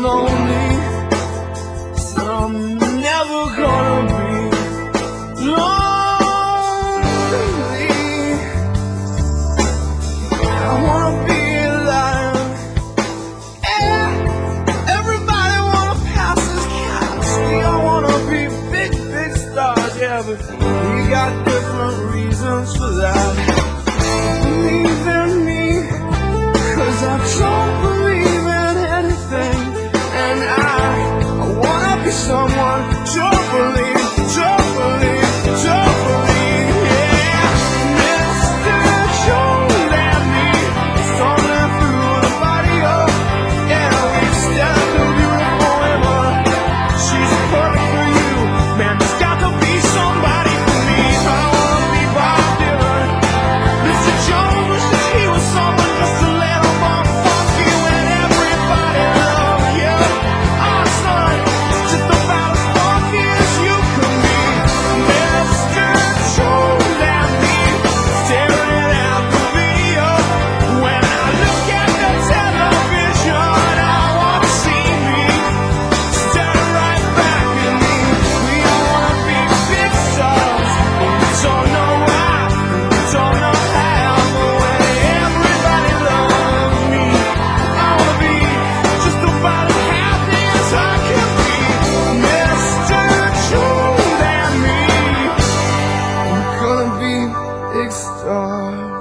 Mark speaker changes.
Speaker 1: lonely, so I'm never gonna be lonely. I wanna be alive. Yeah, everybody wanna pass this cast. We all wanna be big, big stars, yeah, but we got different reasons for that. Believe in me, 'cause I don't believe in anything, and I wanna be someone. Don't believe, don't believe, don't believe, yeah. Mr. Jones and me, stumbling through the body of, yeah, we stand a beautiful woman. She's perfect for you, man. There's got to be somebody for me. I wanna be Bob Dylan. Mr. Jones wishes he was someone just a little more funky when everybody loved you. Oh, son, just about as funky as you could be. Mr. Jones and me, staring at the video. When I look at the television, I want to see me staring right back at me. We all want to be big stars, but we don't know why, and we don't know how. But when everybody loves me, I want to be just about as happy as I can be. Mr. Jones and me, we're gonna be big stars.